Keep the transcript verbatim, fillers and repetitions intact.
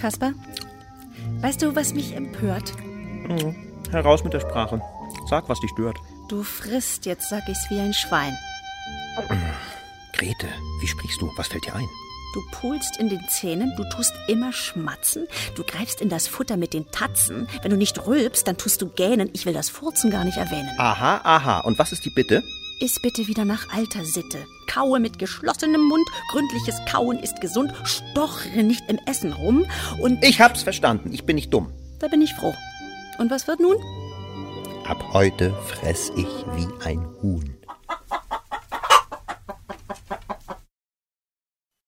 Kasper, weißt du, was mich empört? Mhm. Heraus mit der Sprache. Sag, was dich stört. Du frisst, jetzt sag ich's wie ein Schwein. Grete, wie sprichst du? Was fällt dir ein? Du pulst in den Zähnen, du tust immer schmatzen, du greifst in das Futter mit den Tatzen. Wenn du nicht rülpst, dann tust du gähnen. Ich will das Furzen gar nicht erwähnen. Aha, aha. Und was ist die Bitte? Iss bitte wieder nach alter Sitte. Kaue mit geschlossenem Mund, gründliches Kauen ist gesund. Stochere nicht im Essen rum und... Ich hab's verstanden, ich bin nicht dumm. Da bin ich froh. Und was wird nun? Ab heute fress ich wie ein Huhn.